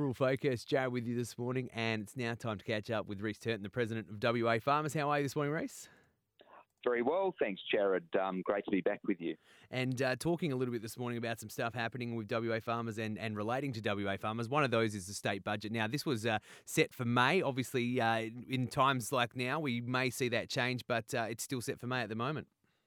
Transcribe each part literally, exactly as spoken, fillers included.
Rural Focus. Jared with you this morning, and it's now time to catch up with Reece Turton, the president of W A Farmers. How are you this morning, Reece? Very well, thanks, Jared. Um, great to be back with you. And uh, talking a little bit this morning about some stuff happening with W A Farmers and, and relating to W A Farmers. One of those is the state budget. Now, this was uh, set for May. Obviously, uh, in times like now, we may see that change, but uh, it's still set for May at the moment.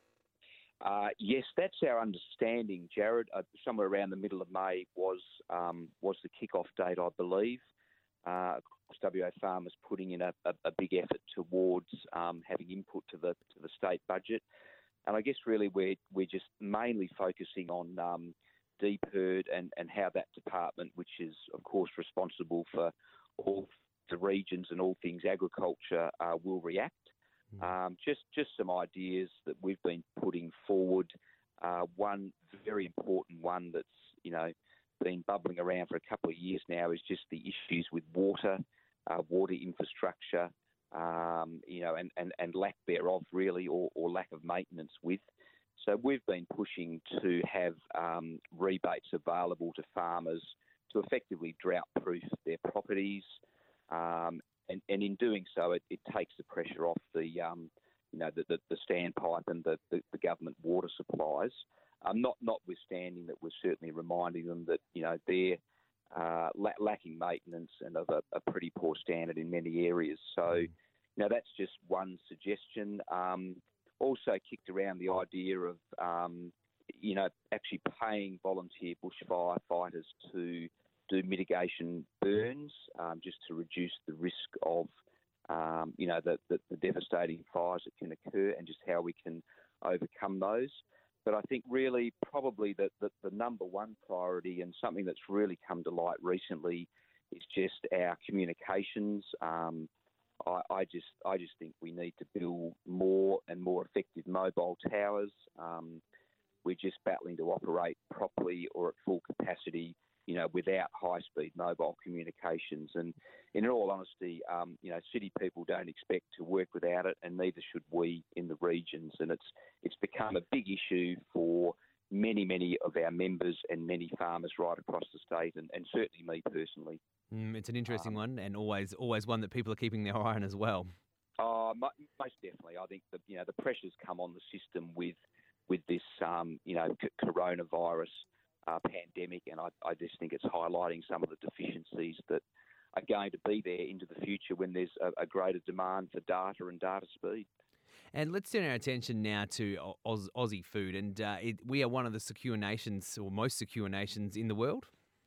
Uh, yes, that's our understanding, Jared. Uh, somewhere around the middle of May was um, was the kick-off date, I believe. Uh, W A Farmers putting in a, a, a big effort towards um, having input to the to the state budget, and I guess really we're we're just mainly focusing on um, D P I R D and, and how that department, which is of course responsible for all the regions and all things agriculture, uh, will react. Um, just just some ideas that we've been putting forward. Uh, one very important one that's you know been bubbling around for a couple of years now is just the issues with water, uh, water infrastructure, um, you know, and, and, and lack thereof really, or, or lack of maintenance with. So we've been pushing to have um, rebates available to farmers to effectively drought-proof their properties. Um, And, and in doing so, it, it takes the pressure off the, um, you know, the, the, the standpipe and the, the, the government water supplies. Um, not notwithstanding that we're certainly reminding them that, you know, they're uh, la- lacking maintenance and of a, a pretty poor standard in many areas. So, you know, that's just one suggestion. Um, also kicked around the idea of, um, you know, actually paying volunteer bushfire fighters to do mitigation burns, um, just to reduce the risk of, um, you know, the, the, the devastating fires that can occur and just how we can overcome those. But I think really probably that the, the number one priority and something that's really come to light recently is just our communications. Um, I, I just I just think we need to build more and more effective mobile towers. Um, we're just battling to operate properly or at full capacity, you know, without high-speed mobile communications. And in all honesty, um, you know, city people don't expect to work without it, and neither should we in the regions. And it's it's become a big issue for many, many of our members and many farmers right across the state, and, and certainly me personally. Mm, it's an interesting Um, one, and always always one that people are keeping their eye on as well. Oh, mo- most definitely. I think the you know the pressures come on the system with with this um, you know c- coronavirus uh, pandemic, and I, I just think it's highlighting some of the deficiencies that are going to be there into the future when there's a, a greater demand for data and data speed. And let's turn our attention now to Oz, Aussie food, and uh, it, we are one of the secure nations, or most secure nations in the world.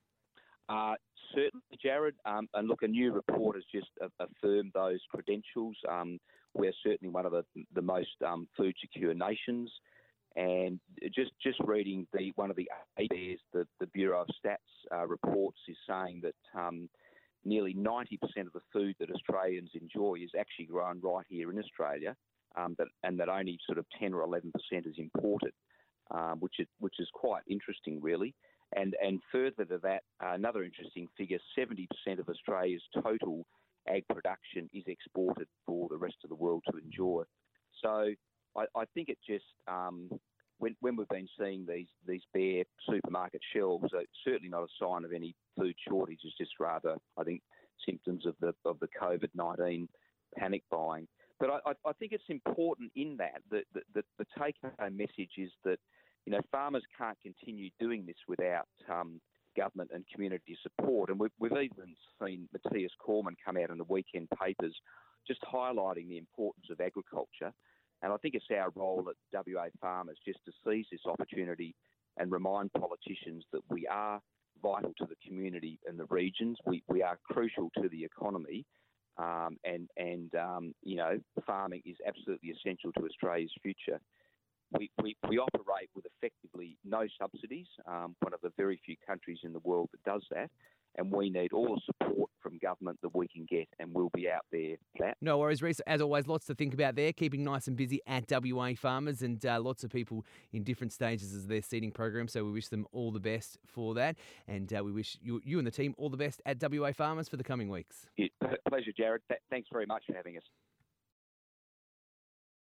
Uh, certainly, Jared. Um, and look, a new report has just affirmed those credentials. Um, we're certainly one of the, the most um, food secure nations. And just just reading the one of the A B S, the, the Bureau of Stats uh, reports, is saying that um, nearly ninety percent of the food that Australians enjoy is actually grown right here in Australia, um, but, and that only sort of ten or eleven percent is imported, um, which is which is quite interesting, really. And and further to that, uh, another interesting figure: seventy percent of Australia's total ag production is exported for the rest of the world to enjoy. So I, I think it just um, when when we've been seeing these these bare supermarket shelves, uh, it's certainly not a sign of any food shortage. It's just rather, I think, symptoms of the of the COVID nineteen panic buying. But I, I think it's important in that that the, the, the take-home message is that you know farmers can't continue doing this without um, government and community support. And we've, we've even seen Matthias Cormann come out in the weekend papers just highlighting the importance of agriculture. And I think it's our role at W A Farmers just to seize this opportunity and remind politicians that we are vital to the community and the regions. We we are crucial to the economy, um, and and um, you know farming is absolutely essential to Australia's future. We, we, we operate with effectively no subsidies, um, one of the very few countries in the world that does that, and we need all the support from government that we can get, and we'll be out there for that. No worries, Reece. As always, lots to think about there, keeping nice and busy at W A Farmers, and uh, lots of people in different stages of their seeding program, so we wish them all the best for that, and uh, we wish you, you and the team all the best at W A Farmers for the coming weeks. Yeah, pleasure, Jared. Th- thanks very much for having us.